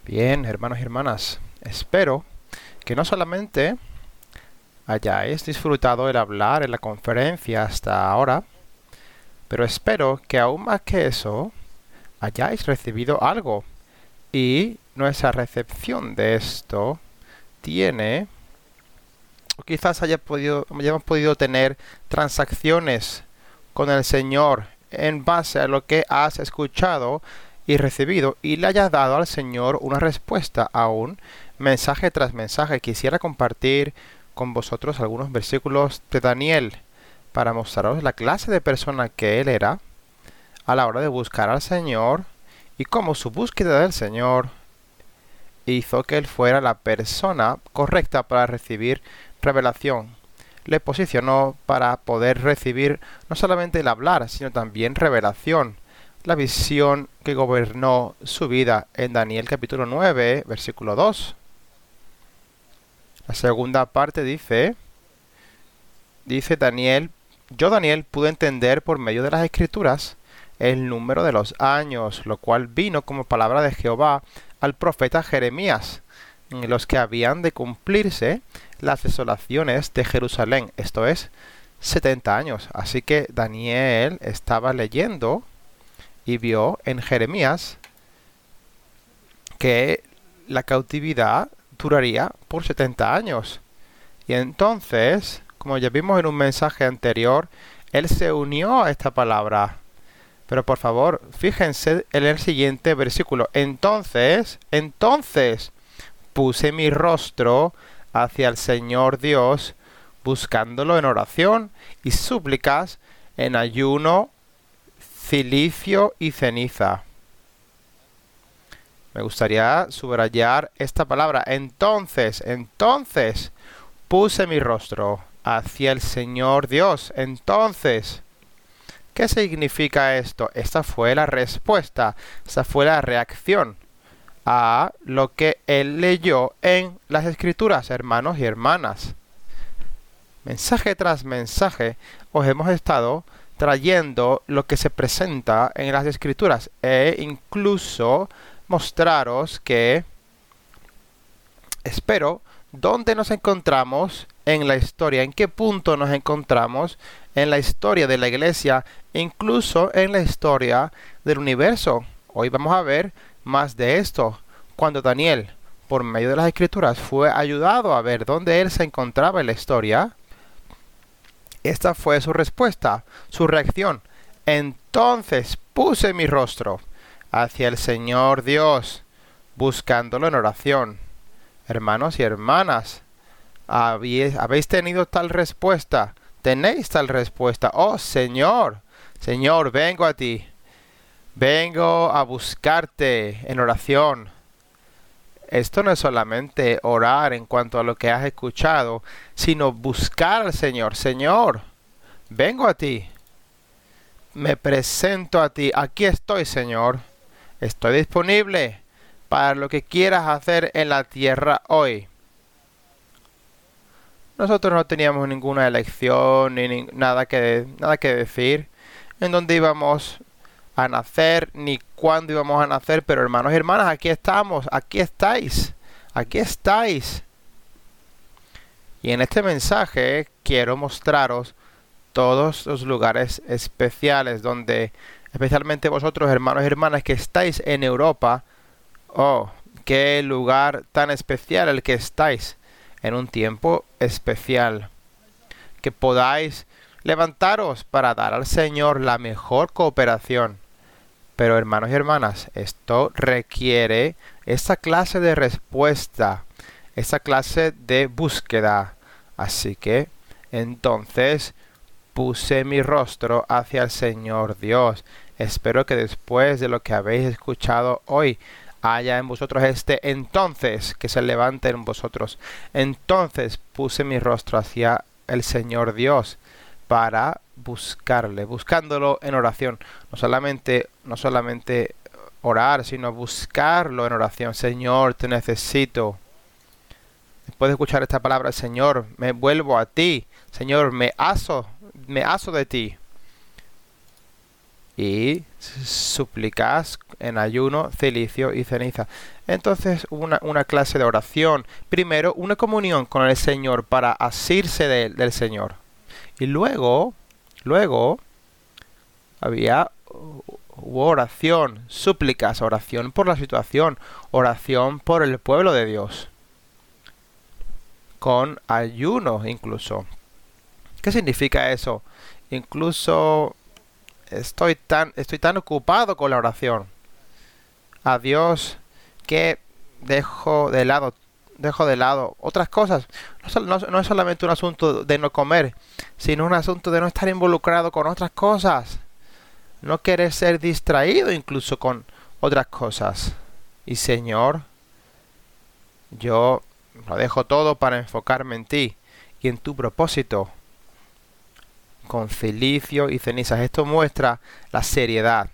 Bien, hermanos y hermanas, espero que no solamente hayáis disfrutado el hablar en la conferencia hasta ahora, pero espero que aún más que eso hayáis recibido algo. Y nuestra recepción de esto tiene, o quizás hayamos podido tener transacciones con el Señor en base a lo que has escuchado y recibido y le hayas dado al Señor una respuesta aún, mensaje tras mensaje. Quisiera compartir con vosotros algunos versículos de Daniel para mostraros la clase de persona que él era a la hora de buscar al Señor y cómo su búsqueda del Señor hizo que él fuera la persona correcta para recibir revelación. Le posicionó para poder recibir no solamente el hablar, sino también revelación. La visión que gobernó su vida en Daniel capítulo 9, versículo 2. La segunda parte dice Daniel, yo Daniel pude entender por medio de las escrituras el número de los años, lo cual vino como palabra de Jehová al profeta Jeremías, en los que habían de cumplirse las desolaciones de Jerusalén, esto es, 70 años. Así que Daniel estaba leyendo y vio en Jeremías que la cautividad duraría por 70 años. Y entonces, como ya vimos en un mensaje anterior, él se unió a esta palabra. Pero por favor, fíjense en el siguiente versículo. Entonces, puse mi rostro hacia el Señor Dios, buscándolo en oración y súplicas, en ayuno, cilicio y ceniza. Me gustaría subrayar esta palabra. Entonces, puse mi rostro hacia el Señor Dios. Entonces, ¿qué significa esto? Esta fue la respuesta, esta fue la reacción a lo que él leyó en las Escrituras, hermanos y hermanas. Mensaje tras mensaje os hemos estado trayendo lo que se presenta en las Escrituras e incluso mostraros que espero dónde nos encontramos en la historia, en qué punto nos encontramos en la historia de la iglesia, incluso en la historia del universo. Hoy vamos a ver más de esto, cuando Daniel, por medio de las escrituras, fue ayudado a ver dónde él se encontraba en la historia. Esta fue su respuesta, su reacción. Entonces puse mi rostro hacia el Señor Dios, buscándolo en oración. Hermanos y hermanas, ¿habéis tenido tal respuesta? ¿Tenéis tal respuesta? Oh Señor, Señor, vengo a ti. Vengo a buscarte en oración. Esto no es solamente orar en cuanto a lo que has escuchado, sino buscar al Señor. Señor, vengo a ti. Me presento a ti. Aquí estoy, Señor. Estoy disponible para lo que quieras hacer en la tierra hoy. Nosotros no teníamos ninguna elección ni nada que decir en dónde íbamos a nacer ni cuándo íbamos a nacer, pero hermanos y hermanas, aquí estamos, aquí estáis. Y en este mensaje quiero mostraros todos los lugares especiales donde, especialmente vosotros, hermanos y hermanas que estáis en Europa, oh, qué lugar tan especial el que estáis en un tiempo especial. Que podáis levantaros para dar al Señor la mejor cooperación. Pero hermanos y hermanas, esto requiere esta clase de respuesta, esta clase de búsqueda. Así que, entonces, puse mi rostro hacia el Señor Dios. Espero que después de lo que habéis escuchado hoy, haya en vosotros este entonces, que se levante en vosotros. Entonces puse mi rostro hacia el Señor Dios para buscarle, buscándolo en oración. No solamente orar, sino buscarlo en oración. Señor, te necesito. Después de escuchar esta palabra, Señor, me vuelvo a ti. Señor, me aso de ti. y súplicas en ayuno, cilicio y ceniza. Entonces una clase de oración. Primero una comunión con el Señor para asirse del Señor. Y luego hubo oración, súplicas, oración por la situación, oración por el pueblo de Dios. Con ayuno incluso. ¿Qué significa eso? Incluso estoy tan ocupado con la oración a Dios que dejo de lado otras cosas. No es solamente un asunto de no comer, sino un asunto de no estar involucrado con otras cosas. No querer ser distraído incluso con otras cosas. Y Señor, yo lo dejo todo para enfocarme en ti y en tu propósito. Con cilicio y cenizas. Esto muestra la seriedad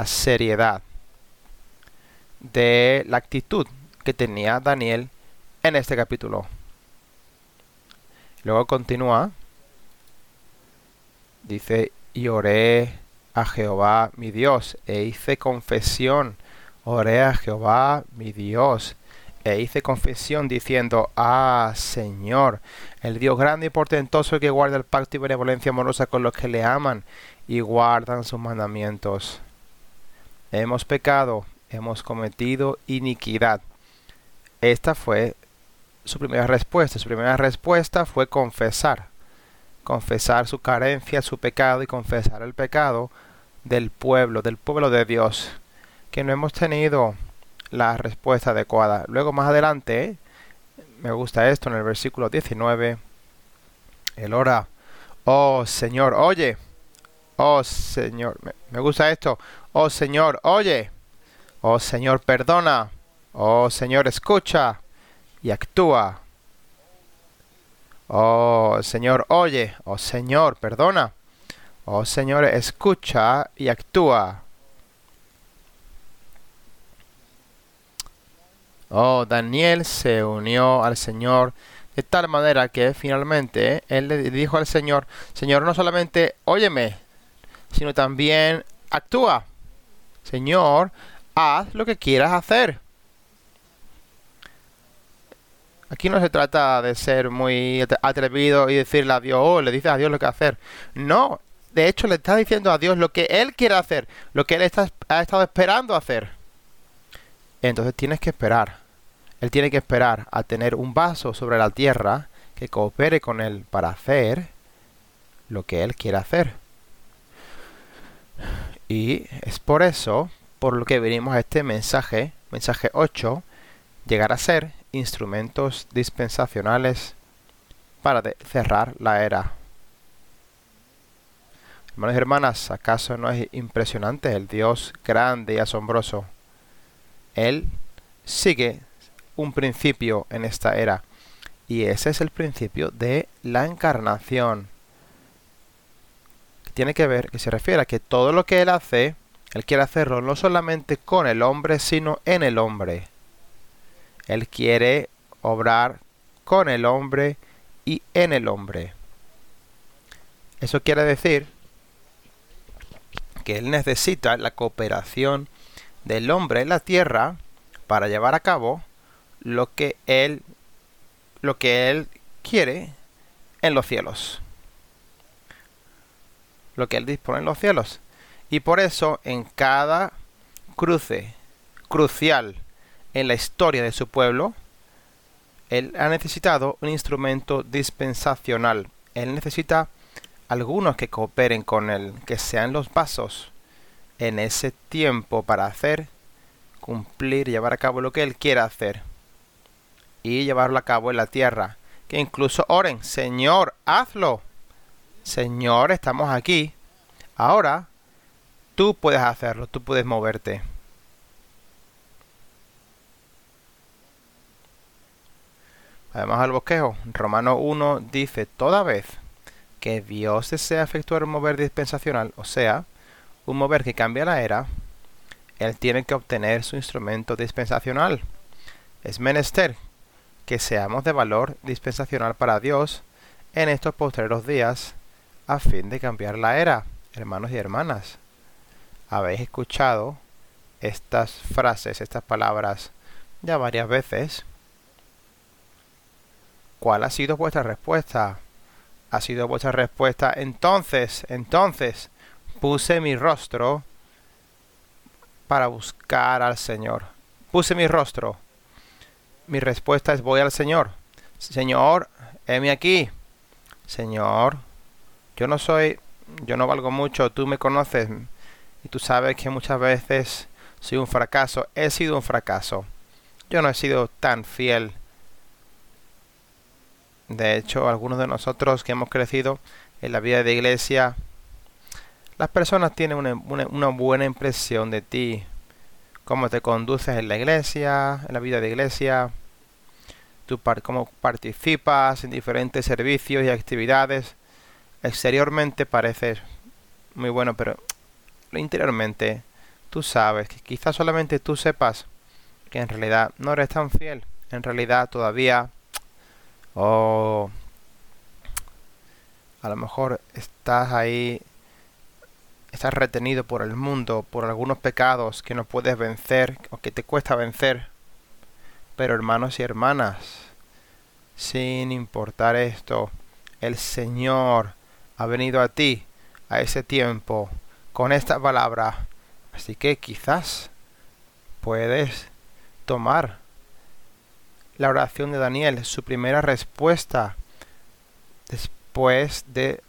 de la actitud que tenía Daniel en este capítulo. Luego continúa. Dice, y oré a Jehová mi Dios, e hice confesión. Oré a Jehová mi Dios, e hice confesión diciendo, Señor, el Dios grande y portentoso que guarda el pacto y benevolencia amorosa con los que le aman y guardan sus mandamientos. Hemos pecado, hemos cometido iniquidad. Esta fue su primera respuesta. Su primera respuesta fue confesar su carencia, su pecado y confesar el pecado del pueblo de Dios, que no hemos tenido la respuesta adecuada. Luego más adelante, me gusta esto en el versículo 19, él ora, oh Señor, oye, oh Señor, me gusta esto, oh Señor, oye, oh Señor, perdona, oh Señor, escucha y actúa. Oh Señor, oye, oh Señor, perdona, oh Señor, escucha y actúa. Oh, Daniel se unió al Señor de tal manera que finalmente él le dijo al Señor, Señor, no solamente óyeme, sino también actúa. Señor, haz lo que quieras hacer. Aquí no se trata de ser muy atrevido y decirle a Dios, le dices a Dios lo que hacer. No, de hecho le está diciendo a Dios lo que Él quiere hacer, lo que Él ha estado esperando hacer. Entonces tienes que esperar. Él tiene que esperar a tener un vaso sobre la tierra que coopere con Él para hacer lo que Él quiere hacer. Y es por eso, por lo que venimos a este mensaje 8, llegar a ser instrumentos dispensacionales para cerrar la era. Hermanos y hermanas, ¿acaso no es impresionante el Dios grande y asombroso? Él sigue un principio en esta era, y ese es el principio de la encarnación. Que se refiere a que todo lo que Él hace, Él quiere hacerlo no solamente con el hombre, sino en el hombre. Él quiere obrar con el hombre y en el hombre. Eso quiere decir que Él necesita la cooperación del hombre en la tierra para llevar a cabo lo que él quiere en los cielos. Lo que Él dispone en los cielos. Y por eso en cada cruce crucial en la historia de su pueblo, Él ha necesitado un instrumento dispensacional. Él necesita algunos que cooperen con Él, que sean los vasos en ese tiempo para cumplir, llevar a cabo lo que Él quiera hacer. Y llevarlo a cabo en la tierra. Que incluso oren, Señor, hazlo. Señor, estamos aquí. Ahora, tú puedes hacerlo, tú puedes moverte. Además al bosquejo, Romano 1 dice, toda vez que Dios desea efectuar un mover dispensacional, o sea, un mover que cambia la era, Él tiene que obtener su instrumento dispensacional. Es menester que seamos de valor dispensacional para Dios en estos postreros días a fin de cambiar la era, hermanos y hermanas. habéis escuchado estas frases, estas palabras ya varias veces. ¿Cuál ha sido vuestra respuesta? Ha sido vuestra respuesta: entonces, puse mi rostro para buscar al Señor. Puse mi rostro. Mi respuesta es: voy al Señor. Señor, heme aquí. Señor, yo no valgo mucho, tú me conoces y tú sabes que muchas veces soy un fracaso. He sido un fracaso. Yo no he sido tan fiel. De hecho, algunos de nosotros que hemos crecido en la vida de iglesia, las personas tienen una buena impresión de ti, cómo te conduces en la iglesia, en la vida de iglesia, cómo participas en diferentes servicios y actividades. Exteriormente pareces muy bueno, pero interiormente tú sabes que quizás solamente tú sepas que en realidad no eres tan fiel. En realidad todavía, o a lo mejor estás ahí, estás retenido por el mundo, por algunos pecados que no puedes vencer o que te cuesta vencer. Pero hermanos y hermanas, sin importar esto, el Señor ha venido a ti a ese tiempo con esta palabra. Así que quizás puedes tomar la oración de Daniel, su primera respuesta después de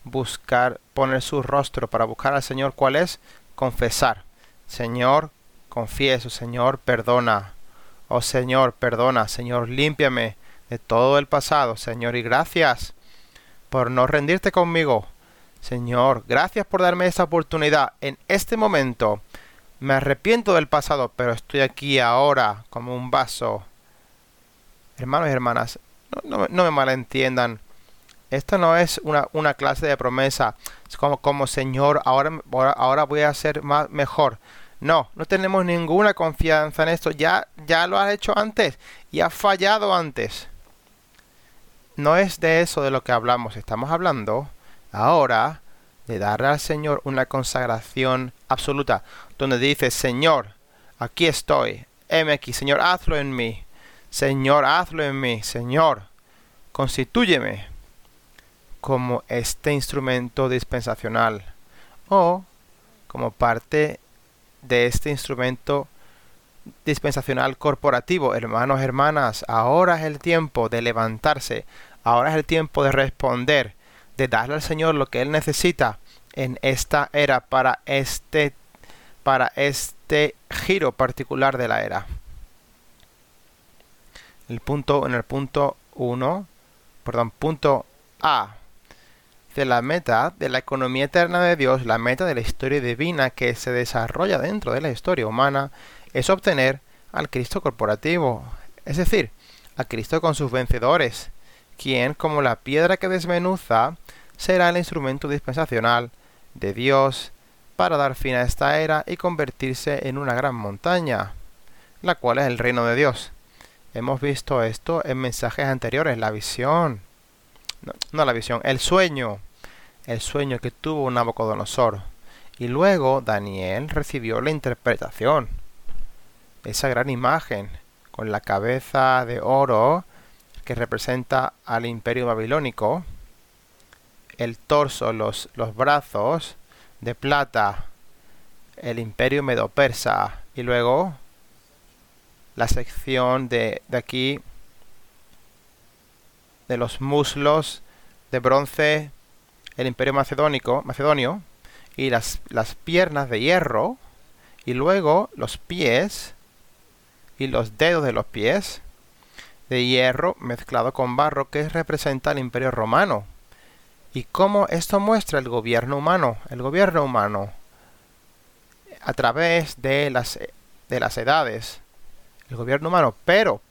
poner su rostro para buscar al Señor. ¿Cuál es? Confesar: Señor, confieso. Señor, perdona. Oh Señor, perdona. Señor, límpiame de todo el pasado. Señor, y gracias por no rendirte conmigo. Señor, gracias por darme esta oportunidad en este momento. Me arrepiento del pasado, pero estoy aquí ahora como un vaso. Hermanos y hermanas, no me malentiendan. Esto no es una clase de promesa. Es como Señor, ahora voy a ser mejor. No tenemos ninguna confianza en esto. Ya lo has hecho antes y has fallado antes. No es de eso de lo que hablamos. Estamos hablando ahora de darle al Señor una consagración absoluta, donde dice: Señor, aquí estoy, heme aquí. Señor, hazlo en mí. Señor, hazlo en mí. Señor, constitúyeme como este instrumento dispensacional, o como parte de este instrumento dispensacional corporativo. Hermanos, hermanas, ahora es el tiempo de levantarse. Ahora es el tiempo de responder, de darle al Señor lo que Él necesita en esta era, para este giro particular de la era. Punto A, de la meta de la economía eterna de Dios, la meta de la historia divina que se desarrolla dentro de la historia humana, es obtener al Cristo corporativo, es decir, a Cristo con sus vencedores, quien, como la piedra que desmenuza, será el instrumento dispensacional de Dios para dar fin a esta era y convertirse en una gran montaña, la cual es el reino de Dios. Hemos visto esto en mensajes anteriores, la visión, el sueño que tuvo Nabucodonosor. Y luego Daniel recibió la interpretación, esa gran imagen con la cabeza de oro que representa al imperio babilónico, el torso, los brazos de plata, el imperio medo-persa, y luego la sección de aquí de los muslos de bronce, el imperio macedonio, y las piernas de hierro, y luego los pies y los dedos de los pies de hierro mezclado con barro, que representa el imperio romano. Y cómo esto muestra el gobierno humano a través de las edades, el gobierno humano. Pero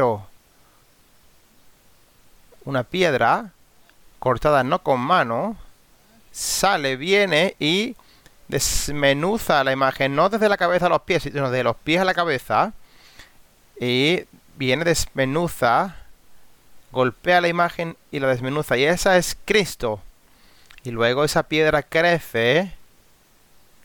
una piedra cortada no con mano viene y desmenuza la imagen, no desde la cabeza a los pies, sino de los pies a la cabeza, y viene, desmenuza, golpea la imagen y la desmenuza, y esa es Cristo. Y luego esa piedra crece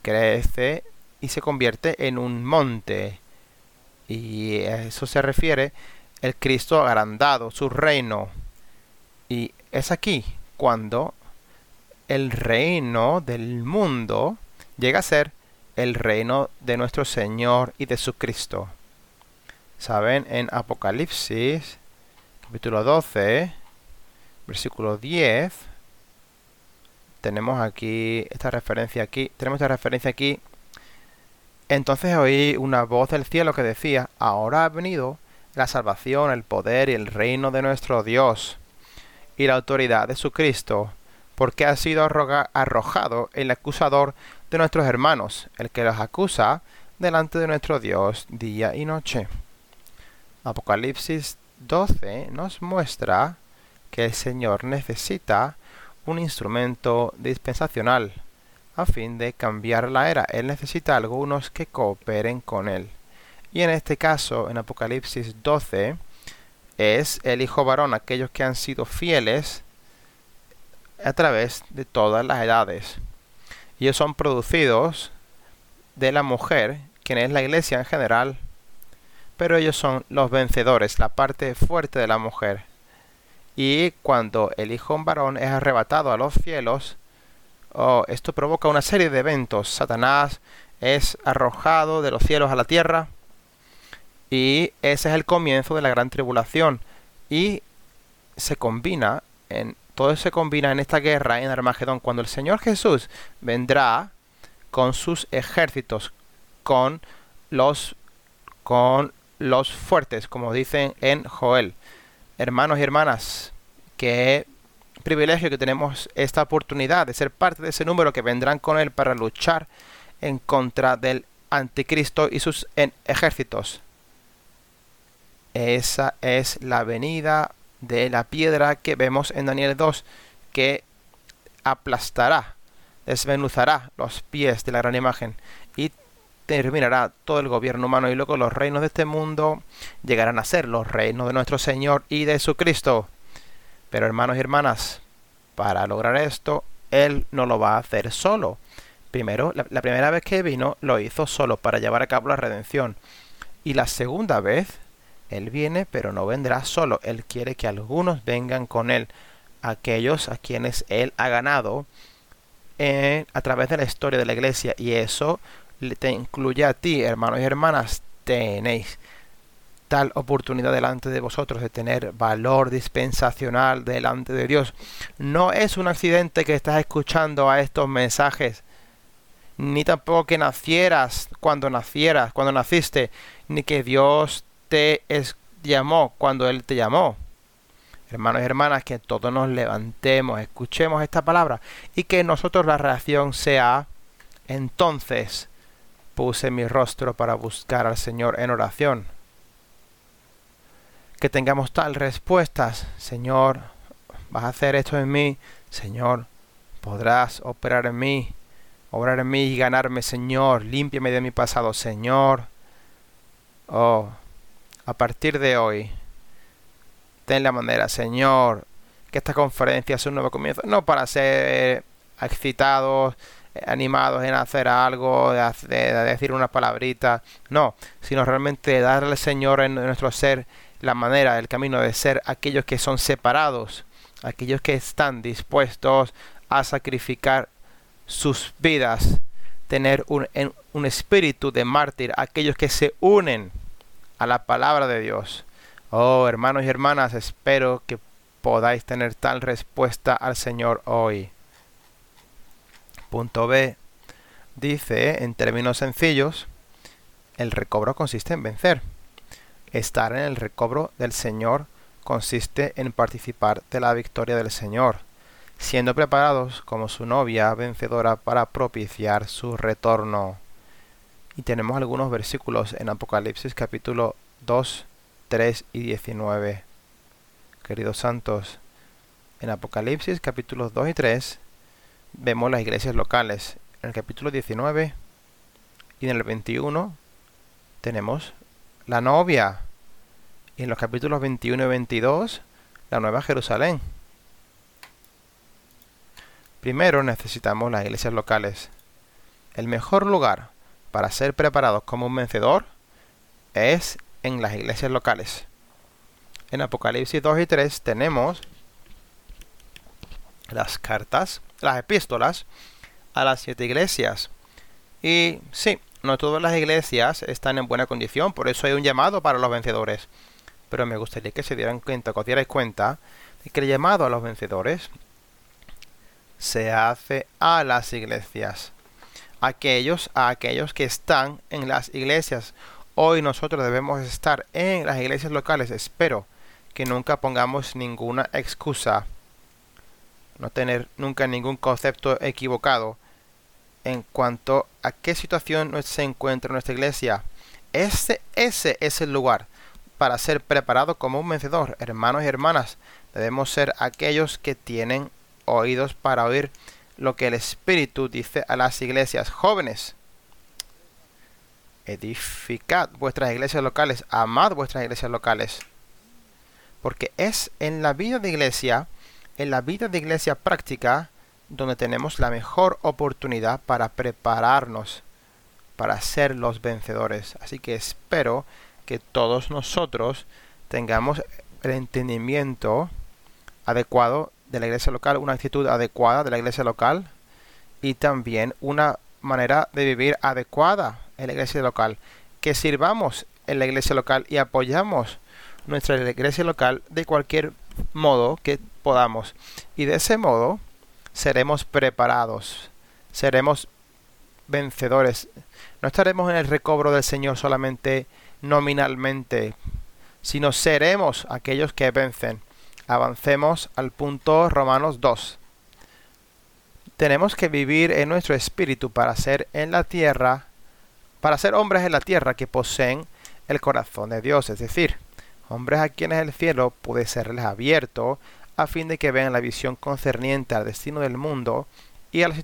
crece y se convierte en un monte. Y a eso se refiere el Cristo agrandado, su reino. Y es aquí cuando el reino del mundo llega a ser el reino de nuestro Señor y de su Cristo. Saben, en Apocalipsis, capítulo 12, versículo 10, tenemos esta referencia aquí. Entonces oí una voz del cielo que decía: ahora ha venido la salvación, el poder y el reino de nuestro Dios y la autoridad de su Cristo, porque ha sido arrojado el acusador de nuestros hermanos, el que los acusa delante de nuestro Dios día y noche. Apocalipsis 12 nos muestra que el Señor necesita un instrumento dispensacional a fin de cambiar la era. Él necesita algunos que cooperen con él. Y en este caso, en Apocalipsis 12, es el hijo varón, aquellos que han sido fieles a través de todas las edades. Ellos son producidos de la mujer, quien es la iglesia en general, pero ellos son los vencedores, la parte fuerte de la mujer. Y cuando el hijo varón es arrebatado a los cielos, esto provoca una serie de eventos. Satanás es arrojado de los cielos a la tierra, y ese es el comienzo de la gran tribulación. Y todo se combina en esta guerra en Armagedón, cuando el Señor Jesús vendrá con sus ejércitos, con los fuertes, como dicen en Joel. Hermanos y hermanas, qué privilegio que tenemos esta oportunidad de ser parte de ese número que vendrán con él para luchar en contra del anticristo y sus ejércitos. Esa es la venida de la piedra que vemos en Daniel 2, que aplastará, desmenuzará los pies de la gran imagen y terminará todo el gobierno humano, y luego los reinos de este mundo llegarán a ser los reinos de nuestro Señor y de su Cristo. Pero hermanos y hermanas, para lograr esto, Él no lo va a hacer solo. Primero, la primera vez que vino, lo hizo solo para llevar a cabo la redención. Y la segunda vez, Él viene, pero no vendrá solo. Él quiere que algunos vengan con Él, aquellos a quienes Él ha ganado a través de la historia de la iglesia. Y eso te incluye a ti, hermanos y hermanas. Tenéis tal oportunidad delante de vosotros de tener valor dispensacional delante de Dios. No es un accidente que estás escuchando a estos mensajes, ni tampoco que nacieras cuando naciste, ni que Dios te llamó cuando Él te llamó. Hermanos y hermanas, que todos nos levantemos, escuchemos esta palabra, y que nosotros la reacción sea: entonces puse mi rostro para buscar al Señor en oración. Que tengamos tal respuestas: Señor, vas a hacer esto en mí. Señor, podrás obrar en mí y ganarme. Señor, límpiame de mi pasado. Señor, a partir de hoy, ten la manera, Señor, que esta conferencia sea un nuevo comienzo, no para ser excitados, animados en hacer algo, de decir una palabrita, no, sino realmente darle al Señor en nuestro ser la manera, el camino de ser aquellos que son separados, aquellos que están dispuestos a sacrificar sus vidas, tener un espíritu de mártir, aquellos que se unen a la palabra de Dios. Hermanos y hermanas, espero que podáis tener tal respuesta al Señor hoy. Punto B. Dice, en términos sencillos, el recobro consiste en vencer. Estar en el recobro del Señor consiste en participar de la victoria del Señor, siendo preparados como su novia vencedora para propiciar su retorno. Y tenemos algunos versículos en Apocalipsis capítulo 2, 3 y 19. Queridos santos, en Apocalipsis capítulos 2 y 3 vemos las iglesias locales. En el capítulo 19 y en el 21 tenemos la novia. Y en los capítulos 21 y 22, la Nueva Jerusalén. Primero necesitamos las iglesias locales. el mejor lugar para ser preparados como un vencedor es en las iglesias locales. En Apocalipsis 2 y 3 tenemos las cartas, las epístolas a las 7 iglesias. Y sí, no todas las iglesias están en buena condición, por eso hay un llamado para los vencedores. Pero me gustaría que se dieran cuenta, que os dierais cuenta de que el llamado a los vencedores se hace a las iglesias. A aquellos que están en las iglesias. Hoy nosotros debemos estar en las iglesias locales. Espero que nunca pongamos ninguna excusa, no tener nunca ningún concepto equivocado en cuanto a qué situación se encuentra nuestra iglesia. Ese es el lugar para ser preparado como un vencedor. Hermanos y hermanas, debemos ser aquellos que tienen oídos para oír lo que el Espíritu dice a las iglesias. Jóvenes, edificad vuestras iglesias locales, amad vuestras iglesias locales, porque es en la vida de iglesia práctica, donde tenemos la mejor oportunidad para prepararnos para ser los vencedores. Así que espero que todos nosotros tengamos el entendimiento adecuado de la iglesia local, una actitud adecuada de la iglesia local y también una manera de vivir adecuada en la iglesia local. Que sirvamos en la iglesia local y apoyamos nuestra iglesia local de cualquier modo que podamos. Y de ese modo seremos preparados, seremos vencedores. No estaremos en el recobro del Señor solamente nominalmente, sino seremos aquellos que vencen. Avancemos al punto Romanos 2. Tenemos que vivir en nuestro espíritu para ser en la tierra, para ser hombres en la tierra que poseen el corazón de Dios, es decir, hombres a quienes el cielo puede serles abierto a fin de que vean la visión concerniente al destino del mundo y a la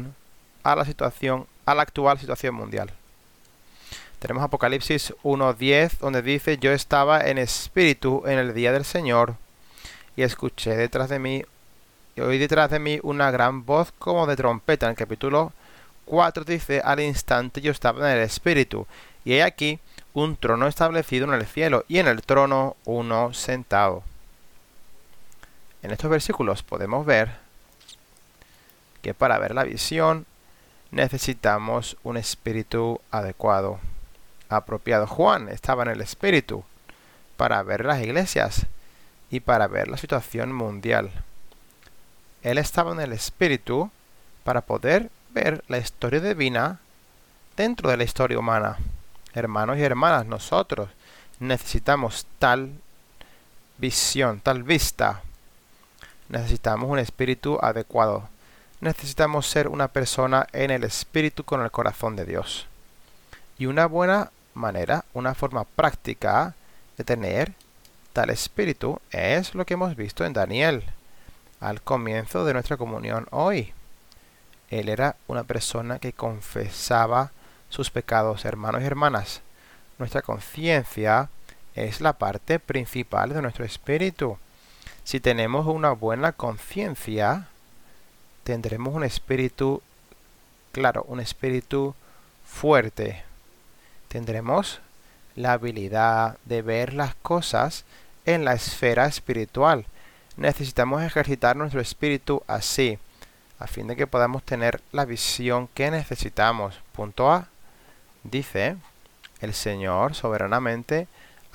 actual situación mundial. Tenemos Apocalipsis 1:10, donde dice: yo estaba en espíritu en el día del Señor y escuché oí detrás de mí una gran voz como de trompeta. En el capítulo 4 dice: al instante yo estaba en el espíritu y he aquí un trono establecido en el cielo y en el trono uno sentado. En estos versículos podemos ver que para ver la visión necesitamos un espíritu adecuado, apropiado. Juan estaba en el espíritu para ver las iglesias y para ver la situación mundial. Él estaba en el espíritu para poder ver la historia divina dentro de la historia humana. Hermanos y hermanas, nosotros necesitamos tal visión, tal vista. Necesitamos un espíritu adecuado. Necesitamos ser una persona en el espíritu con el corazón de Dios. Y una buena manera, una forma práctica de tener tal espíritu es lo que hemos visto en Daniel al comienzo de nuestra comunión hoy. Él era una persona que confesaba sus pecados. Hermanos y hermanas, nuestra conciencia es la parte principal de nuestro espíritu. Si tenemos una buena conciencia, tendremos un espíritu claro, un espíritu fuerte. Tendremos la habilidad de ver las cosas en la esfera espiritual. Necesitamos ejercitar nuestro espíritu así, a fin de que podamos tener la visión que necesitamos. Punto A. Dice: el Señor soberanamente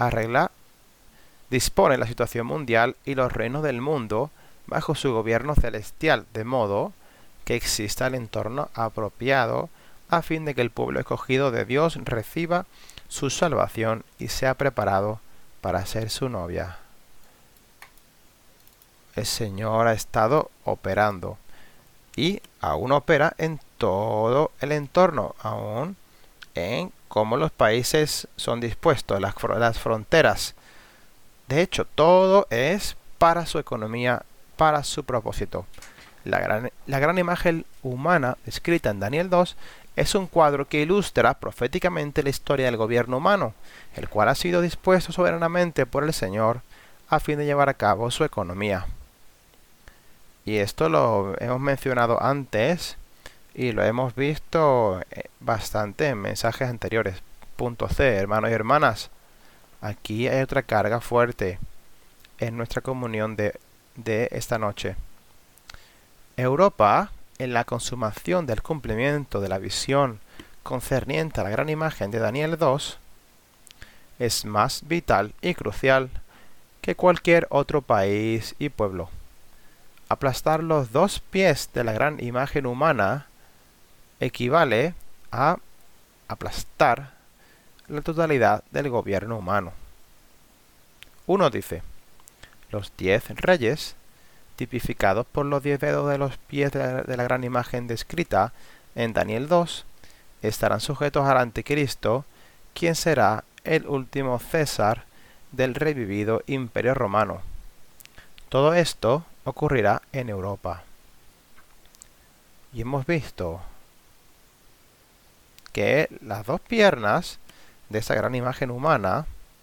dispone la situación mundial y los reinos del mundo bajo su gobierno celestial, de modo que exista el entorno apropiado a fin de que el pueblo escogido de Dios reciba su salvación y sea preparado para ser su novia. El Señor ha estado operando y aún opera en todo el entorno, aún en cómo los países son dispuestos, las fronteras. De hecho, todo es para su economía, para su propósito. La gran imagen humana escrita en Daniel 2 es un cuadro que ilustra proféticamente la historia del gobierno humano, el cual ha sido dispuesto soberanamente por el Señor a fin de llevar a cabo su economía. Y esto lo hemos mencionado antes y lo hemos visto bastante en mensajes anteriores. Punto C, hermanos y hermanas. Aquí hay otra carga fuerte en nuestra comunión de esta noche. Europa, en la consumación del cumplimiento de la visión concerniente a la gran imagen de Daniel 2, es más vital y crucial que cualquier otro país y pueblo. Aplastar los dos pies de la gran imagen humana equivale a aplastar la totalidad del gobierno humano. Uno dice, los 10 reyes, tipificados por los 10 dedos de los pies de la gran imagen descrita en Daniel 2, estarán sujetos al anticristo, quien será el último César del revivido Imperio Romano. Todo esto ocurrirá en Europa. Y hemos visto que las dos piernas de esa gran imagen humana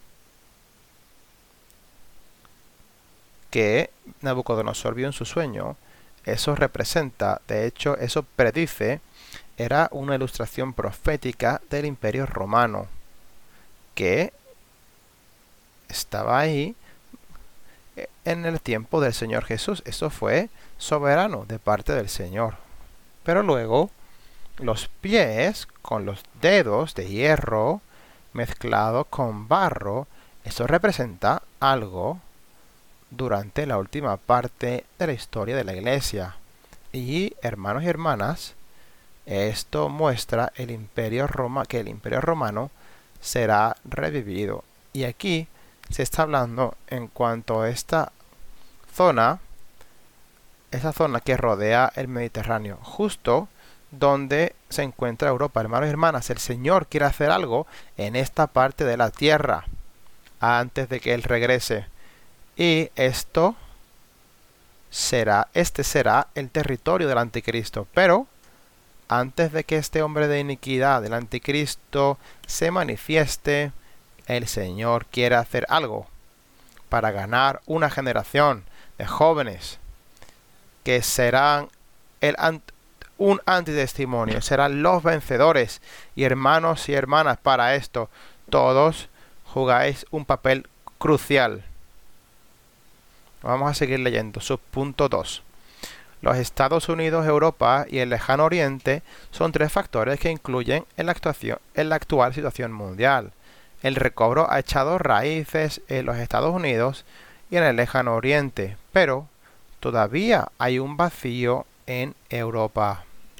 que Nabucodonosor vio en su sueño, eso representa, de hecho, eso predice, era una ilustración profética del Imperio Romano, que estaba ahí en el tiempo del Señor Jesús. Eso fue soberano de parte del Señor. Pero luego, los pies con los dedos de hierro mezclado con barro, eso representa algo durante la última parte de la historia de la Iglesia. Y, hermanos y hermanas, esto muestra que el Imperio Romano será revivido. Y aquí se está hablando en cuanto a esa zona que rodea el Mediterráneo, justo donde se encuentra Europa. Hermanos y hermanas, el Señor quiere hacer algo en esta parte de la tierra antes de que Él regrese. Y este será el territorio del anticristo. Pero antes de que este hombre de iniquidad del anticristo se manifieste, el Señor quiere hacer algo para ganar una generación de jóvenes que serán un antitestimonio, serán los vencedores. Y hermanos y hermanas, para esto todos jugáis un papel crucial. Vamos a seguir leyendo. Subpunto 2. Los Estados Unidos, Europa y el Lejano Oriente son tres factores que incluyen en la actual situación mundial. El recobro ha echado raíces en los Estados Unidos y en el Lejano Oriente, pero todavía hay un vacío en Europa.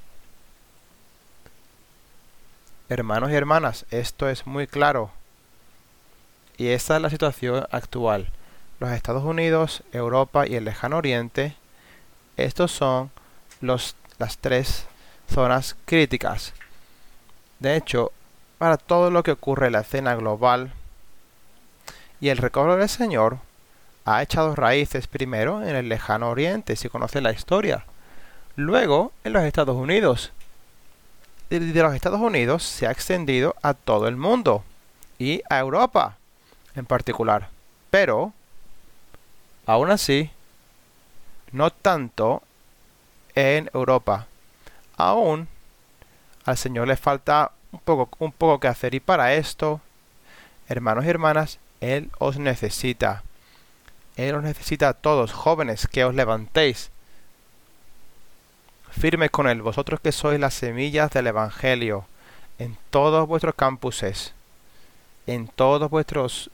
Hermanos y hermanas, esto es muy claro. Y esta es la situación actual. Los Estados Unidos, Europa y el Lejano Oriente, estos son las tres zonas críticas. De hecho, para todo lo que ocurre en la escena global, y el recobro del Señor ha echado raíces primero en el Lejano Oriente, si conocen la historia. Luego en los Estados Unidos. De los Estados Unidos se ha extendido a todo el mundo y a Europa en particular. Pero, aún así, no tanto en Europa. Aún al Señor le falta un poco que hacer, y para esto, hermanos y hermanas, Él os necesita. Él os necesita a todos, jóvenes, que os levantéis firmes con Él, vosotros que sois las semillas del Evangelio, en todos vuestros campuses, en vuestros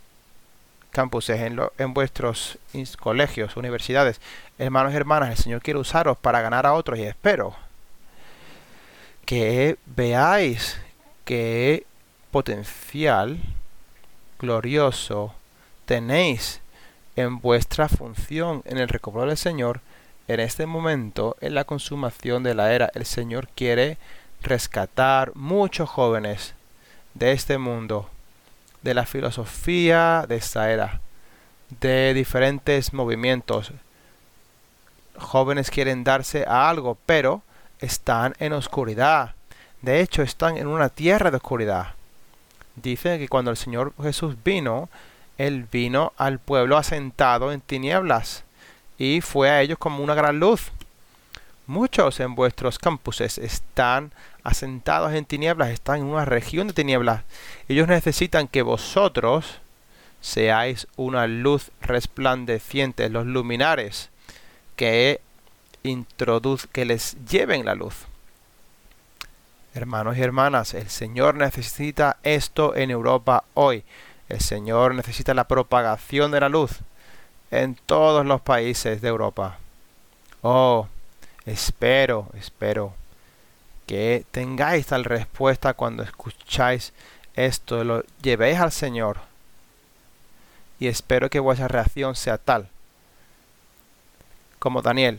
colegios, universidades. Hermanos y hermanas, el Señor quiere usaros para ganar a otros, y espero que veáis qué potencial glorioso tenéis en vuestra función en el recobro del Señor. En este momento, en la consumación de la era, el Señor quiere rescatar muchos jóvenes de este mundo, de la filosofía de esta era, de diferentes movimientos. Jóvenes quieren darse a algo, pero están en oscuridad. De hecho, están en una tierra de oscuridad. Dice que cuando el Señor Jesús vino, Él vino al pueblo asentado en tinieblas, y fue a ellos como una gran luz. Muchos en vuestros campuses están asentados en tinieblas, están en una región de tinieblas. Ellos necesitan que vosotros seáis una luz resplandeciente, los luminares que que les lleven la luz. Hermanos y hermanas, el Señor necesita esto en Europa hoy. El Señor necesita la propagación de la luz en todos los países de Europa. Oh, espero que tengáis tal respuesta cuando escucháis esto, lo llevéis al Señor. Y espero que vuestra reacción sea tal, como Daniel,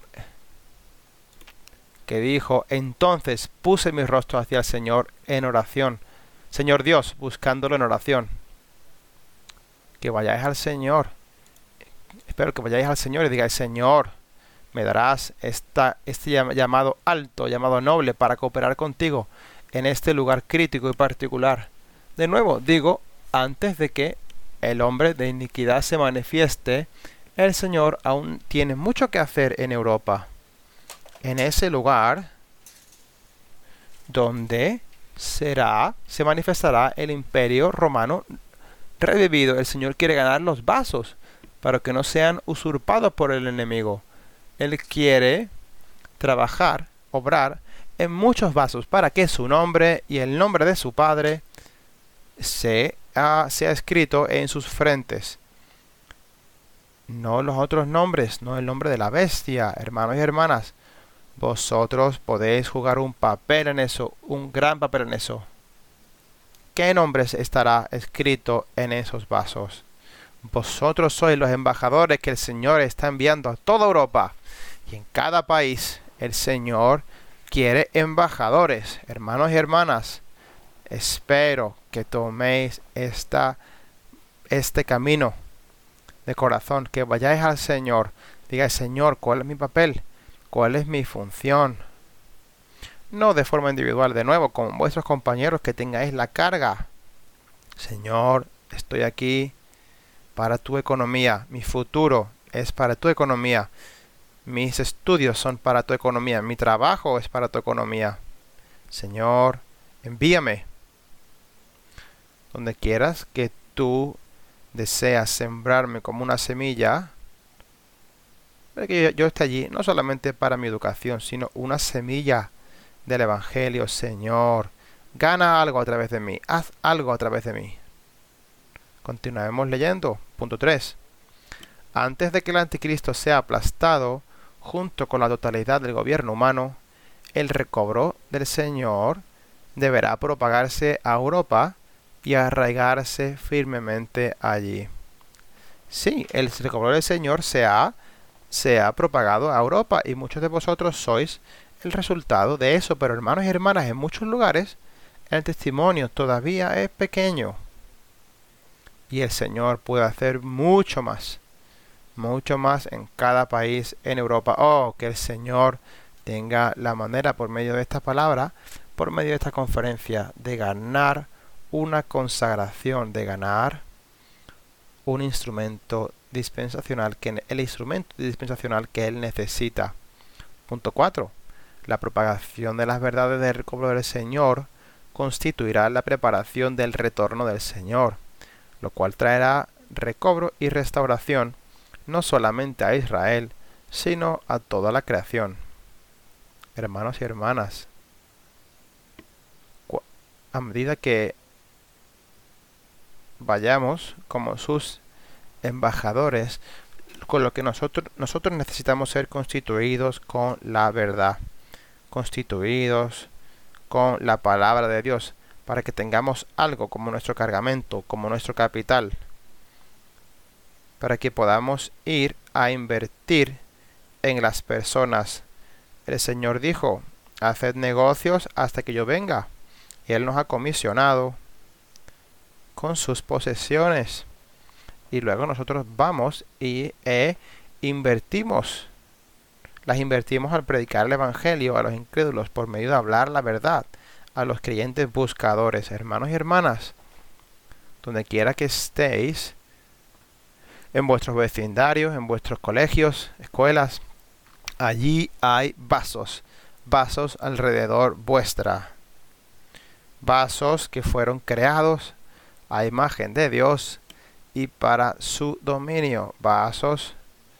que dijo: entonces puse mi rostro hacia el Señor en oración. Señor Dios, buscándolo en oración. Que vayáis al Señor. Espero que vayáis al Señor y digáis: Señor, me darás este llamado alto, llamado noble, para cooperar contigo en este lugar crítico y particular. De nuevo, digo, antes de que el hombre de iniquidad se manifieste, el Señor aún tiene mucho que hacer en Europa. En ese lugar donde se manifestará el imperio romano revivido. El Señor quiere ganar los vasos para que no sean usurpados por el enemigo. Él quiere trabajar, obrar en muchos vasos para que su nombre y el nombre de su Padre sea escrito en sus frentes. No los otros nombres, no el nombre de la bestia, hermanos y hermanas. Vosotros podéis jugar un papel en eso, un gran papel en eso. ¿Qué nombres estará escrito en esos vasos? Vosotros sois los embajadores que el Señor está enviando a toda Europa. Y en cada país el Señor quiere embajadores. Hermanos y hermanas, espero que toméis este camino de corazón, que vayáis al Señor. Digáis: Señor, ¿cuál es mi papel? ¿Cuál es mi función? No de forma individual, de nuevo, con vuestros compañeros, que tengáis la carga. Señor, estoy aquí para tu economía. Mi futuro es para tu economía. Mis estudios son para tu economía. Mi trabajo es para tu economía. Señor, envíame. Donde quieras que tú deseas sembrarme como una semilla, para que yo esté allí, no solamente para mi educación, sino una semilla del Evangelio. Señor, gana algo a través de mí, haz algo a través de mí. Continuaremos leyendo. Punto 3. Antes de que el anticristo sea aplastado, junto con la totalidad del gobierno humano, el recobro del Señor deberá propagarse a Europa y arraigarse firmemente allí. Sí, el recobro del Señor se ha propagado a Europa, y muchos de vosotros sois el resultado de eso. Pero hermanos y hermanas, en muchos lugares el testimonio todavía es pequeño, y el Señor puede hacer mucho más en cada país en Europa. Oh, que el Señor tenga la manera, por medio de esta palabra, por medio de esta conferencia, de ganar una consagración, de ganar un instrumento dispensacional, el instrumento dispensacional que Él necesita. Punto 4. La propagación de las verdades del recobro del Señor constituirá la preparación del retorno del Señor, lo cual traerá recobro y restauración no solamente a Israel, sino a toda la creación. Hermanos y hermanas, a medida que vayamos como sus embajadores, con lo que nosotros necesitamos ser constituidos con la verdad, constituidos con la palabra de Dios, para que tengamos algo como nuestro cargamento, como nuestro capital, para que podamos ir a invertir en las personas. El Señor dijo: haced negocios hasta que yo venga. Y Él nos ha comisionado con sus posesiones. Y luego nosotros vamos y invertimos. Las invertimos al predicar el Evangelio a los incrédulos, por medio de hablar la verdad a los creyentes buscadores. Hermanos y hermanas, donde quiera que estéis, en vuestros vecindarios, en vuestros colegios, escuelas, Allí hay vasos, vasos alrededor vuestra, vasos que fueron creados a imagen de Dios y para su dominio, vasos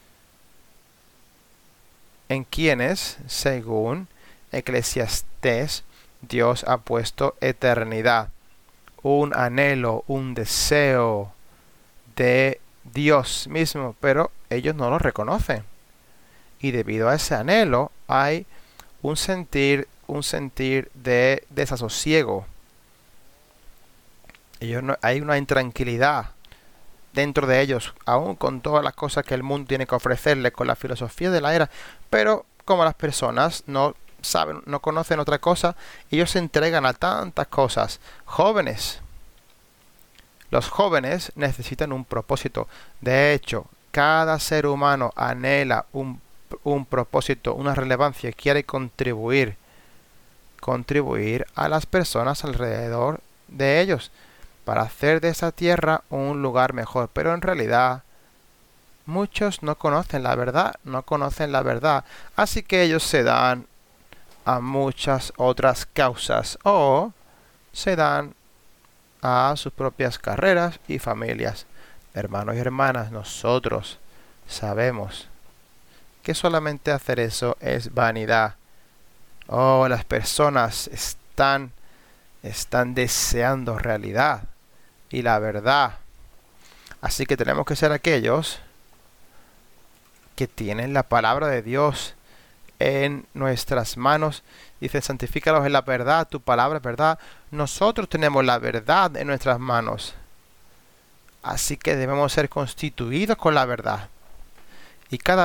en quienes, según Eclesiastés, Dios ha puesto eternidad, un anhelo, un deseo de Dios mismo, pero ellos no lo reconocen. Y debido a ese anhelo hay un sentir de desasosiego. Hay una intranquilidad dentro de ellos, aún con todas las cosas que el mundo tiene que ofrecerles, con la filosofía de la era. Pero como las personas no saben, no conocen otra cosa, ellos se entregan a tantas cosas. Jóvenes. Los jóvenes necesitan un propósito. De hecho, cada ser humano anhela un propósito, una relevancia, quiere contribuir a las personas alrededor de ellos para hacer de esa tierra un lugar mejor. Pero en realidad muchos no conocen la verdad, así que ellos se dan a muchas otras causas o se dan a sus propias carreras y familias. Hermanos y hermanas, nosotros sabemos que solamente hacer eso es vanidad. Oh, las personas están deseando realidad y la verdad. Así que tenemos que ser aquellos que tienen la palabra de Dios en nuestras manos. Dice, santifícalos en la verdad, tu palabra es verdad. Nosotros tenemos la verdad en nuestras manos. Así que debemos ser constituidos con la verdad. Y cada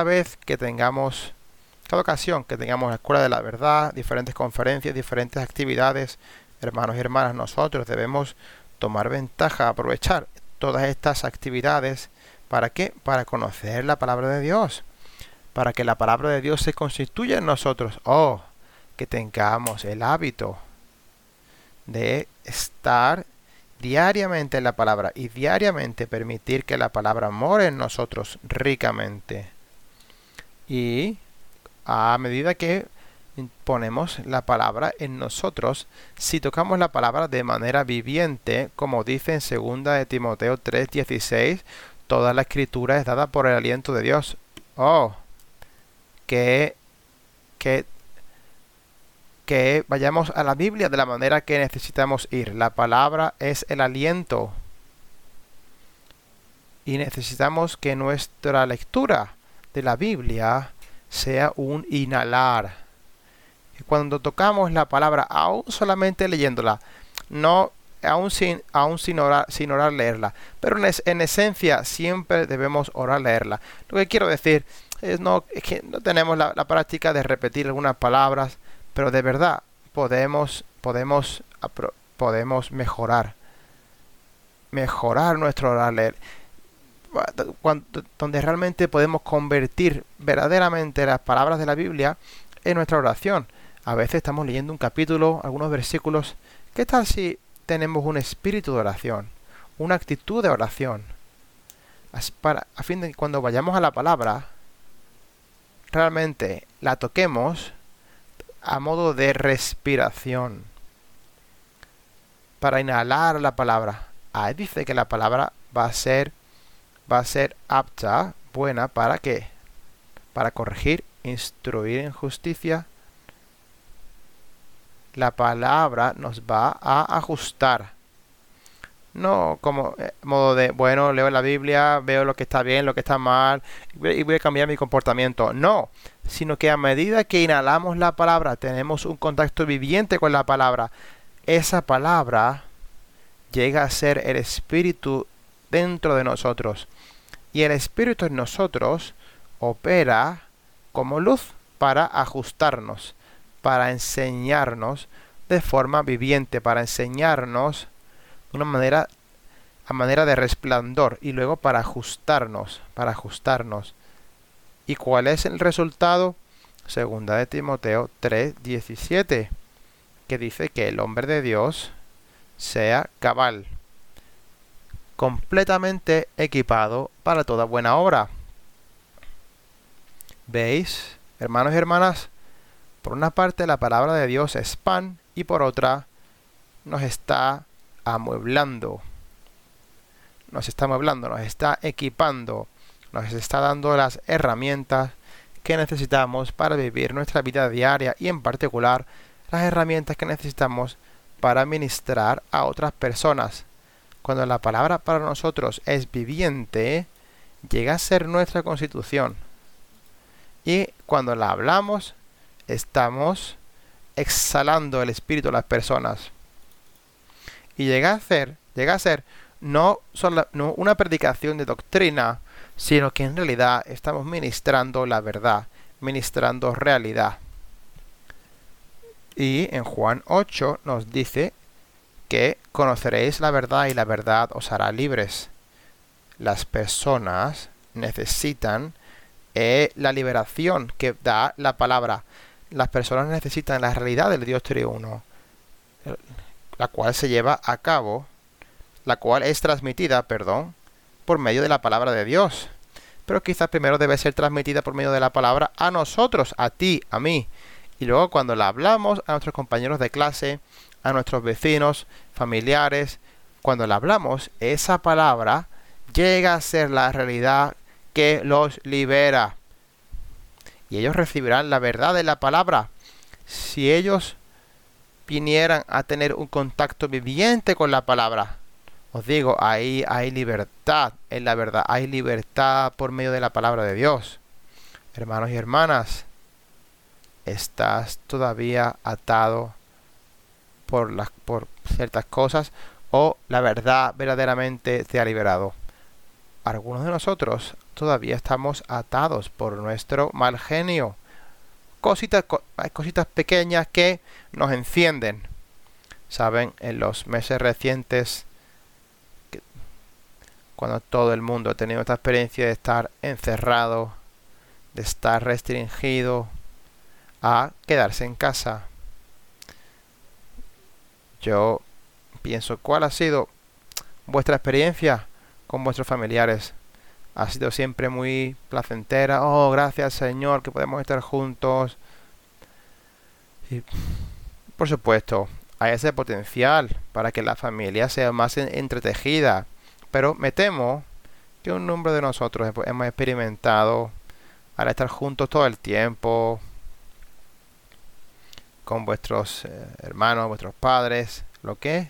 ocasión que tengamos la escuela de la verdad, diferentes conferencias, diferentes actividades, hermanos y hermanas, nosotros debemos tomar ventaja, aprovechar todas estas actividades. ¿Para qué? Para conocer la palabra de Dios. Para que la palabra de Dios se constituya en nosotros. Oh, que tengamos el hábito de estar diariamente en la palabra y diariamente permitir que la palabra more en nosotros ricamente. Y a medida que ponemos la palabra en nosotros, si tocamos la palabra de manera viviente, como dice en 2 de Timoteo 3:16, toda la escritura es dada por el aliento de Dios. Oh, que vayamos a la Biblia de la manera que necesitamos ir. La palabra es el aliento. Y necesitamos que nuestra lectura de la Biblia sea un inhalar. Y cuando tocamos la palabra, aún solamente leyéndola, no aún sin orar leerla, pero en esencia siempre debemos orar leerla. Lo que quiero decir es que no tenemos la práctica de repetir algunas palabras, pero de verdad podemos mejorar nuestro orar leer, donde realmente podemos convertir verdaderamente las palabras de la Biblia en nuestra oración. A veces estamos leyendo un capítulo, algunos versículos. ¿Qué tal si tenemos un espíritu de oración, una actitud de oración? A fin de que cuando vayamos a la palabra, realmente la toquemos a modo de respiración, para inhalar la palabra. Ahí dice que la palabra va a ser apta, buena, ¿para qué? Para corregir, instruir en justicia. La palabra nos va a ajustar. No como modo de, bueno, leo la Biblia, veo lo que está bien, lo que está mal, y voy a cambiar mi comportamiento. No, sino que a medida que inhalamos la palabra, tenemos un contacto viviente con la palabra. Esa palabra llega a ser el Espíritu dentro de nosotros. Y el Espíritu en nosotros opera como luz para ajustarnos, para enseñarnos de forma viviente, para enseñarnos de una manera de resplandor, y luego para ajustarnos. ¿Y cuál es el resultado? 2 de Timoteo 3:17, que dice que el hombre de Dios sea cabal, completamente equipado para toda buena obra. ¿Veis? Hermanos y hermanas, por una parte la palabra de Dios es pan y por otra nos está amueblando. Nos está equipando, nos está dando las herramientas que necesitamos para vivir nuestra vida diaria y en particular las herramientas que necesitamos para ministrar a otras personas. Cuando la palabra para nosotros es viviente, llega a ser nuestra constitución. Y cuando la hablamos, estamos exhalando el espíritu de las personas. Y llega a ser no una predicación de doctrina, sino que en realidad estamos ministrando la verdad, ministrando realidad. Y en Juan 8 nos dice que conoceréis la verdad y la verdad os hará libres. Las personas necesitan la liberación que da la palabra. Las personas necesitan la realidad del Dios triuno, la cual se lleva a cabo, la cual es transmitida, por medio de la palabra de Dios. Pero quizás primero debe ser transmitida por medio de la palabra a nosotros, a ti, a mí. Y luego cuando la hablamos a nuestros compañeros de clase, a nuestros vecinos, familiares, cuando la hablamos, esa palabra llega a ser la realidad que los libera. Y ellos recibirán la verdad de la palabra. Si ellos vinieran a tener un contacto viviente con la palabra, os digo, ahí hay libertad en la verdad, hay libertad por medio de la palabra de Dios. Hermanos y hermanas, ¿estás todavía atado por ciertas cosas o la verdad verdaderamente te ha liberado? Algunos de nosotros todavía estamos atados por nuestro mal genio. Hay cositas pequeñas que nos encienden. Saben, en los meses recientes, cuando todo el mundo ha tenido esta experiencia de estar encerrado, de estar restringido a quedarse en casa, yo pienso, ¿cuál ha sido vuestra experiencia con vuestros familiares? Ha sido siempre muy placentera. Oh, gracias Señor que podemos estar juntos. Y, por supuesto, hay ese potencial para que la familia sea más entretejida. Pero me temo que un número de nosotros hemos experimentado al estar juntos todo el tiempo con vuestros hermanos, vuestros padres, lo que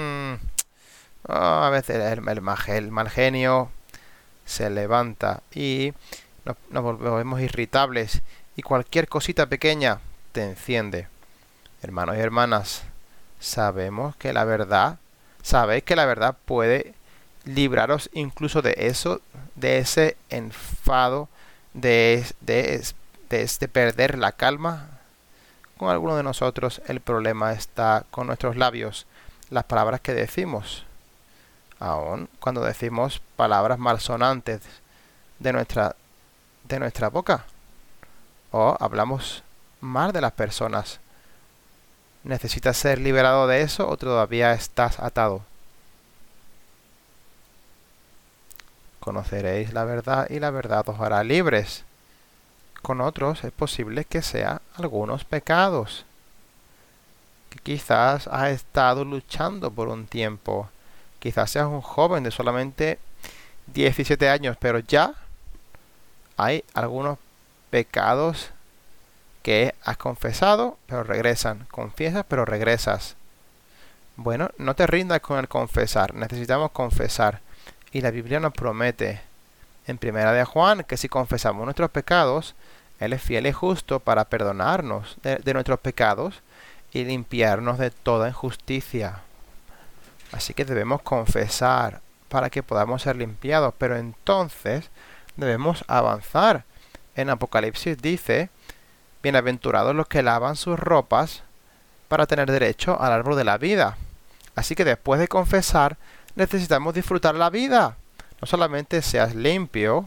a veces el mal genio se levanta y nos volvemos irritables y cualquier cosita pequeña te enciende. Hermanos y hermanas, sabéis que la verdad puede libraros incluso de eso, de ese enfado, de perder la calma. Con algunos de nosotros el problema está con nuestros labios, las palabras que decimos. Aun cuando decimos palabras malsonantes de nuestra boca o hablamos mal de las personas, ¿necesitas ser liberado de eso o todavía estás atado? Conoceréis la verdad y la verdad os hará libres. Con otros es posible que sean algunos pecados que quizás has estado luchando por un tiempo. Quizás seas un joven de solamente 17 años, pero ya hay algunos pecados que has confesado, pero regresan. Confiesas, pero regresas. Bueno, no te rindas con el confesar. Necesitamos confesar. Y la Biblia nos promete en 1 de Juan que si confesamos nuestros pecados, Él es fiel y justo para perdonarnos de nuestros pecados y limpiarnos de toda injusticia. Así que debemos confesar para que podamos ser limpiados, pero entonces debemos avanzar. En Apocalipsis dice, bienaventurados los que lavan sus ropas para tener derecho al árbol de la vida. Así que después de confesar, necesitamos disfrutar la vida. No solamente seas limpio.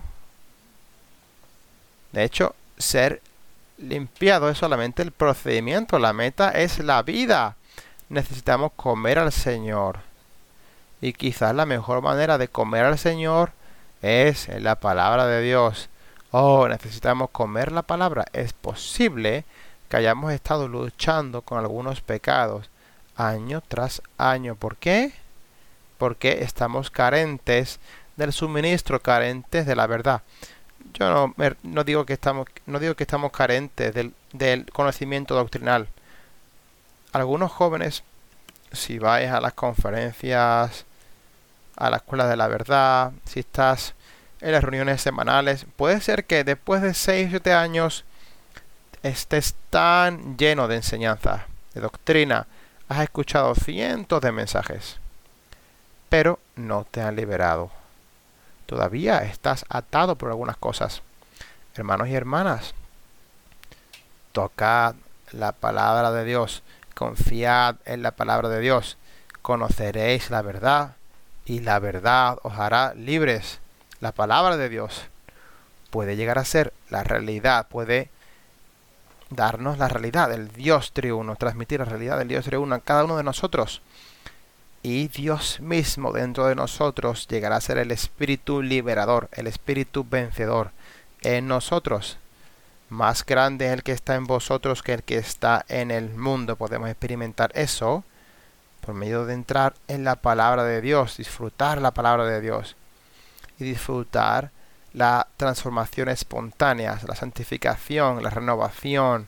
De hecho, ser limpiado es solamente el procedimiento. La meta es la vida. Necesitamos comer al Señor. Y quizás la mejor manera de comer al Señor es en la palabra de Dios. Oh, necesitamos comer la palabra. Es posible que hayamos estado luchando con algunos pecados año tras año. ¿Por qué? Porque estamos carentes del suministro, carentes de la verdad. Yo no digo que estamos carentes del conocimiento doctrinal. Algunos jóvenes, si vais a las conferencias, a la escuela de la verdad, si estás en las reuniones semanales, puede ser que después de 6 o 7 años estés tan lleno de enseñanza, de doctrina, has escuchado cientos de mensajes, pero no te han liberado. Todavía estás atado por algunas cosas. Hermanos y hermanas, tocad la palabra de Dios, confiad en la palabra de Dios, conoceréis la verdad y la verdad os hará libres. La palabra de Dios puede llegar a ser la realidad, puede darnos la realidad del Dios triuno, transmitir la realidad del Dios triuno a cada uno de nosotros. Y Dios mismo dentro de nosotros llegará a ser el espíritu liberador, el espíritu vencedor en nosotros. Más grande es el que está en vosotros que el que está en el mundo. Podemos experimentar eso por medio de entrar en la palabra de Dios, disfrutar la palabra de Dios y disfrutar la transformación espontánea, la santificación, la renovación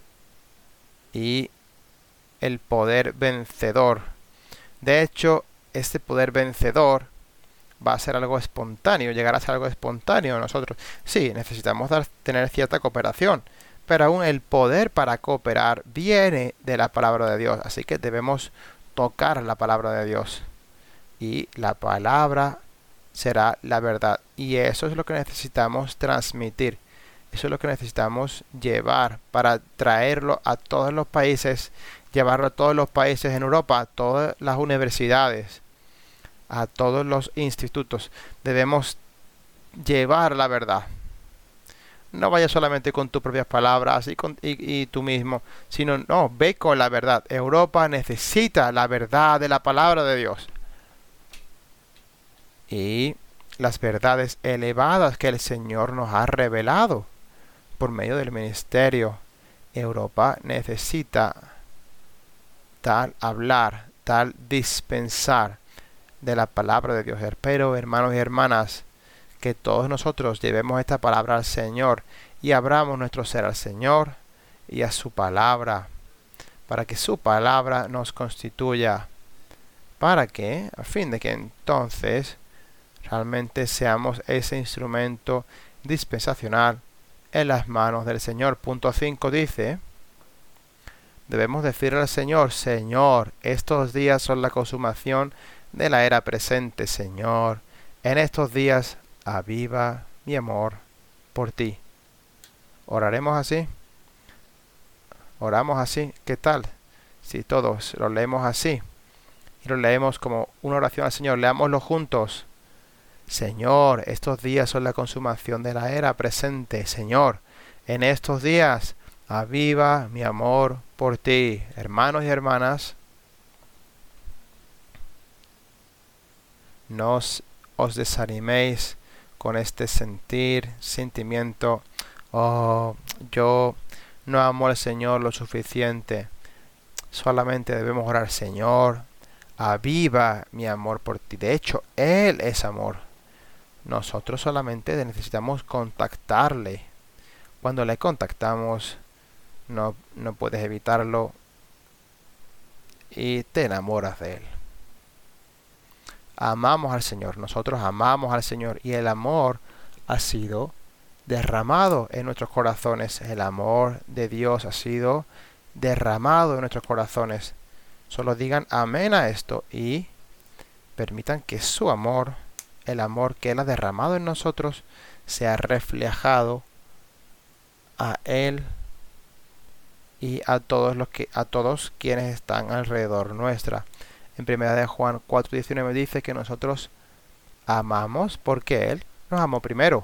y el poder vencedor. De hecho, este poder vencedor va a ser algo espontáneo, llegará a ser algo espontáneo en nosotros. Sí, necesitamos tener cierta cooperación, pero aún el poder para cooperar viene de la palabra de Dios. Así que debemos tocar la palabra de Dios. Y la palabra será la verdad. Y eso es lo que necesitamos transmitir. Eso es lo que necesitamos llevar para traerlo a todos los países, llevarlo a todos los países en Europa, a todas las universidades, a todos los institutos. Debemos llevar la verdad. No vayas solamente con tus propias palabras y tú mismo, sino no, ve con la verdad. Europa necesita la verdad de la palabra de Dios. Y las verdades elevadas que el Señor nos ha revelado por medio del ministerio. Europa necesita tal hablar, tal dispensar de la palabra de Dios. Pero, hermanos y hermanas, que todos nosotros llevemos esta palabra al Señor y abramos nuestro ser al Señor y a su palabra, para que su palabra nos constituya, para que, a fin de que entonces realmente seamos ese instrumento dispensacional en las manos del Señor. Punto 5 dice: debemos decirle al Señor: Señor, estos días son la consumación de la era presente. Señor, en estos días aviva mi amor por ti. ¿Oraremos así? ¿Oramos así? ¿Qué tal? Si todos lo leemos así y lo leemos como una oración al Señor, leámoslo juntos. Señor, estos días son la consumación de la era presente. Señor, en estos días aviva mi amor por ti. Hermanos y hermanas, no os desaniméis con este sentimiento: oh, yo no amo al Señor lo suficiente. Solamente debemos orar: Señor, aviva mi amor por ti. De hecho, Él es amor. Nosotros solamente necesitamos contactarle. Cuando le contactamos, no puedes evitarlo y te enamoras de Él. Amamos al Señor, nosotros amamos al Señor, y el amor ha sido derramado en nuestros corazones. El amor de Dios ha sido derramado en nuestros corazones. Solo digan amén a esto y permitan que su amor, el amor que Él ha derramado en nosotros, sea reflejado a Él y a todos quienes están alrededor nuestra. En 1 Juan 4:19 dice que nosotros amamos porque Él nos amó primero.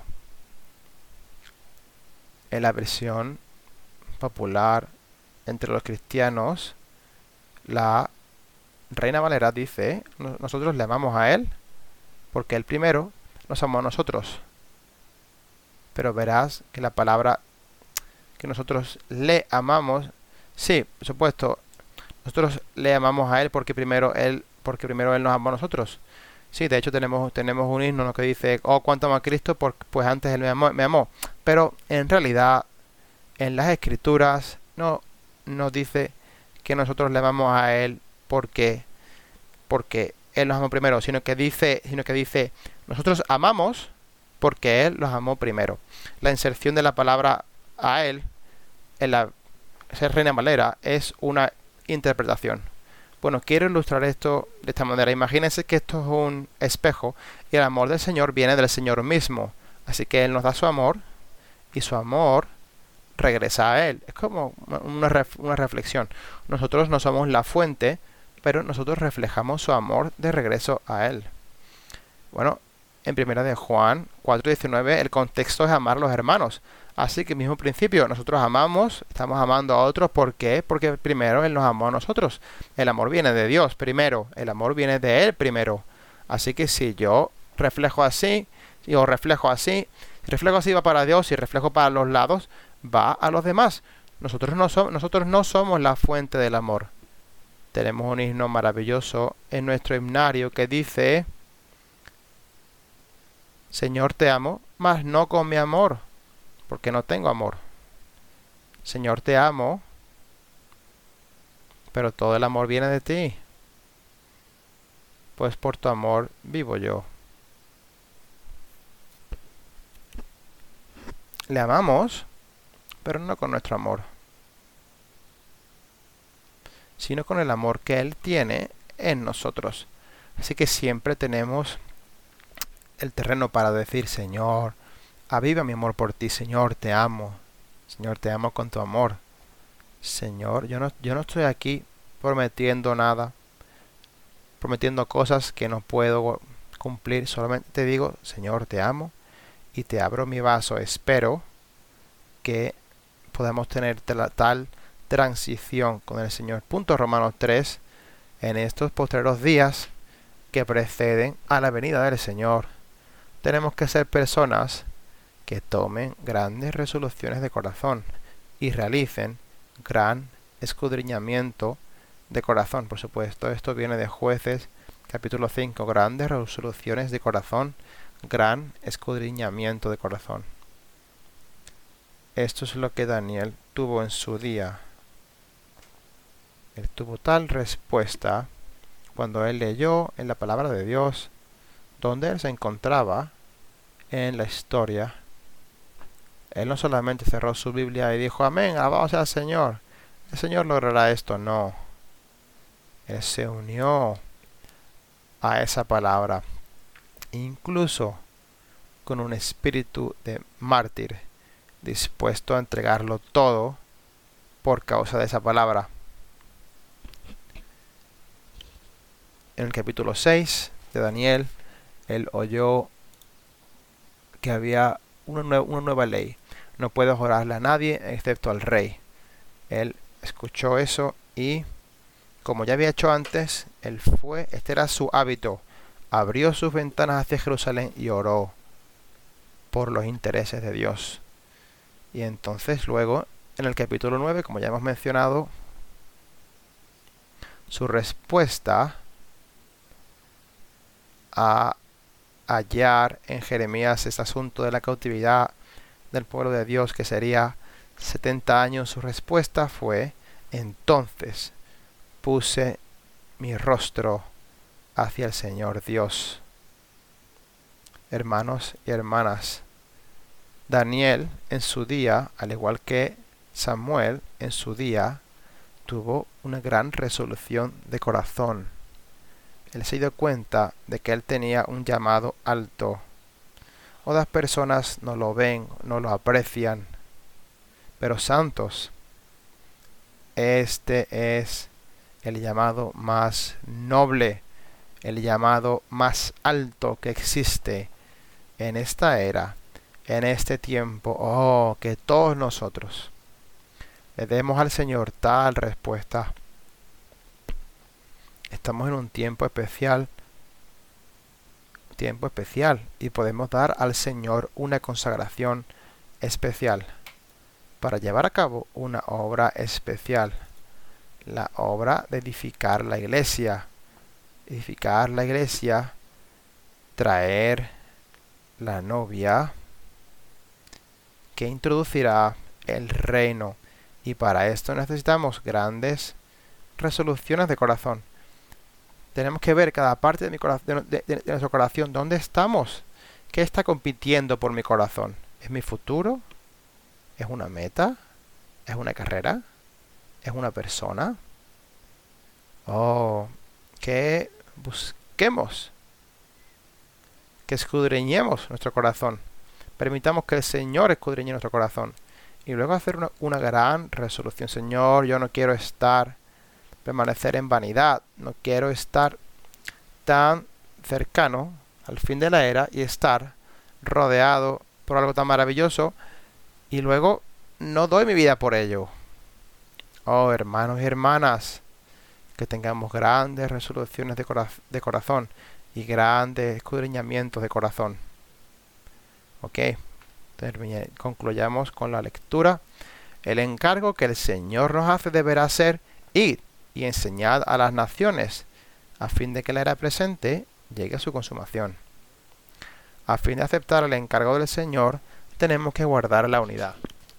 En la versión popular entre los cristianos, la Reina Valera dice: nosotros le amamos a Él porque Él primero nos amó a nosotros. pero verás que la palabra que nosotros le amamos, sí, por supuesto, nosotros le amamos a Él porque primero Él nos amó a nosotros. Sí, de hecho tenemos un himno, ¿no?, que dice, oh, cuánto amo a Cristo, pues antes Él me amó. Pero en realidad, en las Escrituras no nos dice que nosotros le amamos a Él porque Él nos amó primero, sino que dice, nosotros amamos porque Él los amó primero. La inserción de la palabra a Él en la Reina Valera es una interpretación. Bueno, quiero ilustrar esto de esta manera. Imagínense que esto es un espejo y el amor del Señor viene del Señor mismo. Así que Él nos da su amor y su amor regresa a Él. Es como una reflexión. Nosotros no somos la fuente, pero nosotros reflejamos su amor de regreso a Él. Bueno, en primera de Juan 4:19 el contexto es amar a los hermanos. Así que mismo principio, nosotros estamos amando a otros. ¿Por qué? Porque primero Él nos amó a nosotros. El amor viene de Dios primero, el amor viene de Él primero. Así que si yo reflejo así, o reflejo así, si reflejo así va para Dios, si reflejo para los lados, va a los demás. Nosotros no somos la fuente del amor. Tenemos un himno maravilloso en nuestro himnario que dice, Señor te amo, mas no con mi amor, porque no tengo amor. Señor te amo, pero todo el amor viene de ti, pues por tu amor vivo yo. Le amamos, pero no con nuestro amor, sino con el amor que Él tiene en nosotros. Así que siempre tenemos el terreno para decir, Señor, aviva mi amor por ti. Señor, te amo. Señor, te amo con tu amor. Señor, yo no estoy aquí prometiendo nada, prometiendo cosas que no puedo cumplir. Solamente te digo, Señor, te amo y te abro mi vaso. Espero que podamos tener tal transición con el Señor. Punto Romanos 3. En estos postreros días que preceden a la venida del Señor, tenemos que ser personas que tomen grandes resoluciones de corazón y realicen gran escudriñamiento de corazón. Por supuesto, esto viene de Jueces capítulo 5. Grandes resoluciones de corazón, gran escudriñamiento de corazón. Esto es lo que Daniel tuvo en su día. Él tuvo tal respuesta cuando él leyó en la palabra de Dios, donde él se encontraba en la historia. Él no solamente cerró su Biblia y dijo, amén, alabado sea el Señor, el Señor logrará esto. No, él se unió a esa palabra, incluso con un espíritu de mártir, dispuesto a entregarlo todo por causa de esa palabra. En el capítulo 6 de Daniel, él oyó que había una nueva ley. No puedes orarle a nadie excepto al rey. Él escuchó eso y, como ya había hecho antes, él fue, este era su hábito, abrió sus ventanas hacia Jerusalén y oró por los intereses de Dios. Y entonces luego, en el capítulo 9, como ya hemos mencionado, su respuesta a hallar en Jeremías este asunto de la cautividad del pueblo de Dios, que sería 70 años, su respuesta fue, entonces puse mi rostro hacia el Señor Dios. Hermanos y hermanas, Daniel en su día, al igual que Samuel en su día, tuvo una gran resolución de corazón. Él se dio cuenta de que él tenía un llamado alto. Otras personas no lo ven, no lo aprecian, pero santos, este es el llamado más noble, el llamado más alto que existe en esta era, en este tiempo. Oh, que todos nosotros le demos al Señor tal respuesta. Estamos en un tiempo especial y podemos dar al Señor una consagración especial, para llevar a cabo una obra especial, la obra de edificar la iglesia. Edificar la iglesia, traer la novia que introducirá el reino. Y para esto necesitamos grandes resoluciones de corazón. Tenemos que ver cada parte de, de nuestro corazón. ¿Dónde estamos? ¿Qué está compitiendo por mi corazón? ¿Es mi futuro? ¿Es una meta? ¿Es una carrera? ¿Es una persona? Oh, que busquemos, que escudriñemos nuestro corazón. Permitamos que el Señor escudriñe nuestro corazón. Y luego hacer una gran resolución. Señor, yo no quiero permanecer en vanidad. No quiero estar tan cercano al fin de la era y estar rodeado por algo tan maravilloso y luego no doy mi vida por ello. Oh, hermanos y hermanas, que tengamos grandes resoluciones de corazón y grandes escudriñamientos de corazón. Ok, concluyamos con la lectura. El encargo que el Señor nos hace deberá ser: id y enseñad a las naciones, a fin de que la era presente llegue a su consumación. A fin de aceptar el encargo del Señor, tenemos que guardar la unidad.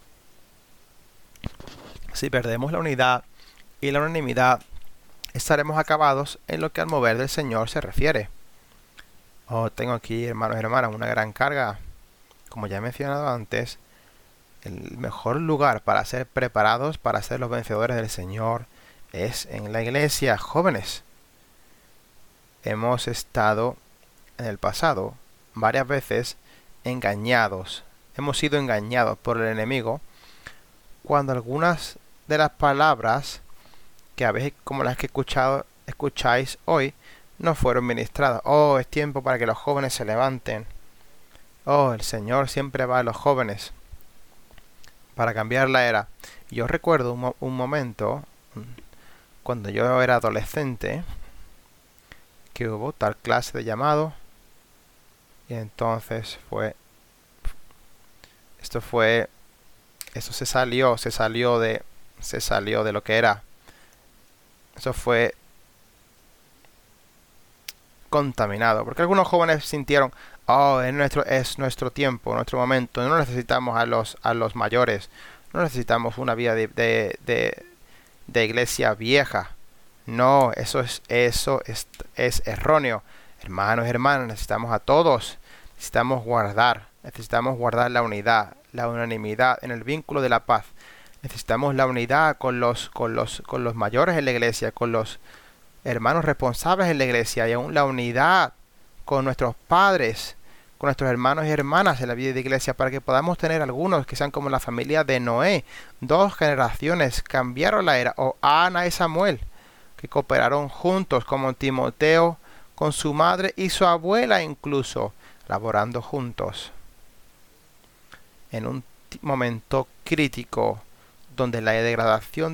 Si perdemos la unidad y la unanimidad, estaremos acabados en lo que al mover del Señor se refiere. Oh, tengo aquí, hermanos y hermanas, una gran carga. Como ya he mencionado antes, el mejor lugar para ser preparados, para ser los vencedores del Señor, es en la iglesia. Jóvenes, hemos estado en el pasado varias veces engañados. Hemos sido engañados por el enemigo cuando algunas de las palabras que a veces, como las que escucháis hoy, no fueron ministradas. Oh, es tiempo para que los jóvenes se levanten. Oh, el Señor siempre va a los jóvenes para cambiar la era. Yo recuerdo un momento cuando yo era adolescente que hubo tal clase de llamado y entonces eso se salió de lo que era. Eso fue contaminado, porque algunos jóvenes sintieron: oh, es nuestro tiempo, nuestro momento, no necesitamos a los mayores, no necesitamos una vida de iglesia vieja. No, eso es erróneo. Hermanos y hermanas, necesitamos a todos, necesitamos guardar la unidad, la unanimidad en el vínculo de la paz. Necesitamos la unidad con los mayores en la iglesia, con los hermanos responsables en la iglesia, y aún la unidad con nuestros padres, con nuestros hermanos y hermanas en la vida de iglesia, para que podamos tener algunos que sean como la familia de Noé. 2 generaciones cambiaron la era, o Ana y Samuel, que cooperaron juntos, como Timoteo con su madre y su abuela incluso, laborando juntos. En un momento crítico, donde la degradación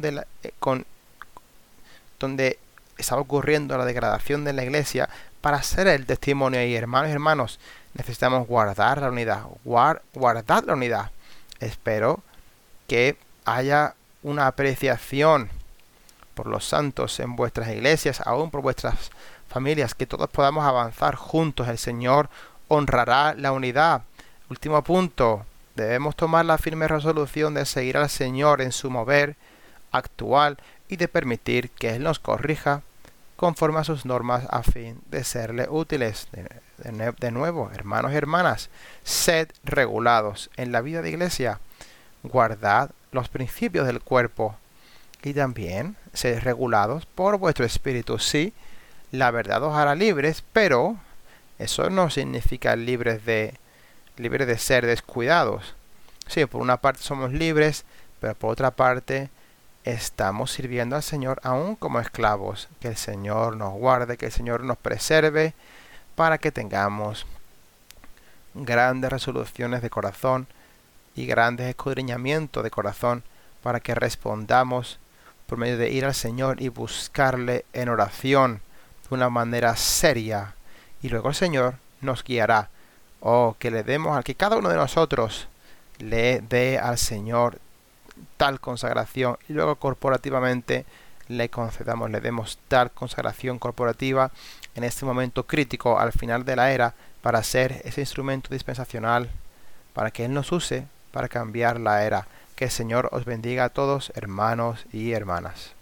donde estaba ocurriendo la degradación de la iglesia, para hacer el testimonio. Y hermanos y hermanos, necesitamos guardar la unidad. Guardad la unidad. Espero que haya una apreciación por los santos en vuestras iglesias, aún por vuestras familias, que todos podamos avanzar juntos. El Señor honrará la unidad. Último punto. Debemos tomar la firme resolución de seguir al Señor en su mover actual y de permitir que Él nos corrija conforme a sus normas a fin de serle útiles. De nuevo, hermanos y hermanas, sed regulados en la vida de iglesia. Guardad los principios del cuerpo y también sed regulados por vuestro espíritu. Sí, la verdad os hará libres, pero eso no significa libres de ser descuidados. Sí, por una parte somos libres, pero por otra parte estamos sirviendo al Señor aún como esclavos. Que el Señor nos guarde, que el Señor nos preserve, para que tengamos grandes resoluciones de corazón y grandes escudriñamientos de corazón, para que respondamos por medio de ir al Señor y buscarle en oración de una manera seria, y luego el Señor nos guiará. Oh, que le demos a que cada uno de nosotros le dé al Señor tal consagración y luego corporativamente le concedamos, le demos tal consagración corporativa en este momento crítico al final de la era para ser ese instrumento dispensacional para que Él nos use para cambiar la era. Que el Señor os bendiga a todos, hermanos y hermanas.